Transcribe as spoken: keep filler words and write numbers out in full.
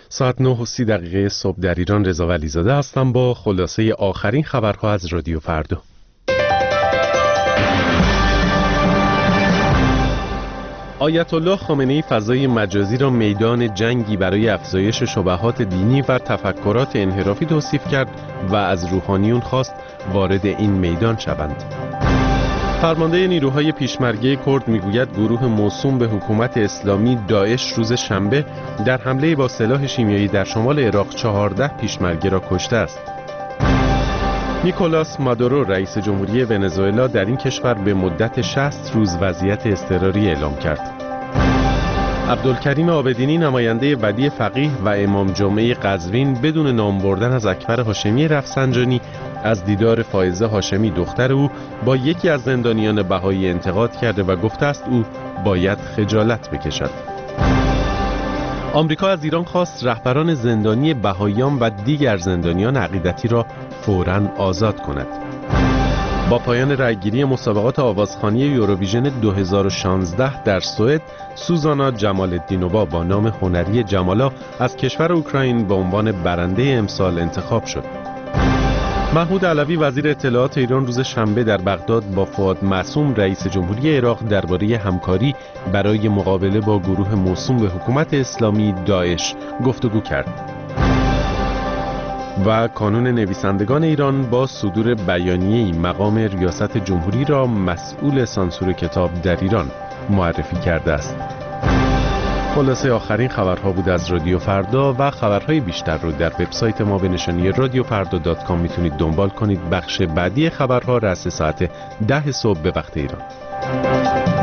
ساعت نه و سی دقیقه صبح در ایران. رضا ولیزاده هستم با خلاصه آخرین خبرها از رادیو فردا. آیت الله خامنه‌ای فضای مجازی را میدان جنگی برای افزایش شبهات دینی و تفکرات انحرافی توصیف کرد و از روحانیون خواست وارد این میدان شوند. فرمانده نیروهای پیشمرگه کرد میگوید گروه موسوم به حکومت اسلامی داعش روز شنبه در حمله با سلاح شیمیایی در شمال عراق چهارده پیشمرگه را کشته است. نیکولاس مادورو رئیس جمهوری ونزوئلا در این کشور به مدت شصت روز وضعیت اضطراری اعلام کرد. عبدالکریم عابدینی نماینده ولی فقیه و امام جمعه قزوین بدون نام بردن از اکبر هاشمی رفسنجانی از دیدار فائزه هاشمی دختر او با یکی از زندانیان بهایی انتقاد کرده و گفته است او باید خجالت بکشد. آمریکا از ایران خواست رهبران زندانی بهاییان و دیگر زندانیان عقیدتی را فوراً آزاد کند. با پایان رأیگیری مسابقات آوازخوانی یوروویژن دو هزار و شانزده در سوئد، سوزانا جمال‌الدینووا با نام هنری جمالا از کشور اوکراین به عنوان برنده امسال انتخاب شد. محمود علوی وزیر اطلاعات ایران روز شنبه در بغداد با فؤاد معصوم رئیس جمهوری عراق درباره همکاری برای مقابله با گروه موسوم به حکومت اسلامی داعش گفتگو کرد. و کانون نویسندگان ایران با صدور بیانیه‌ای مقام ریاست جمهوری را مسئول سانسور کتاب در ایران معرفی کرده است. خلاصه آخرین خبرها بود از رادیو فردا و خبرهای بیشتر رو در وبسایت ما به نشانی رادیو فردا دات کام میتونید دنبال کنید. بخش بعدی خبرها رأس ساعت ده صبح به وقت ایران.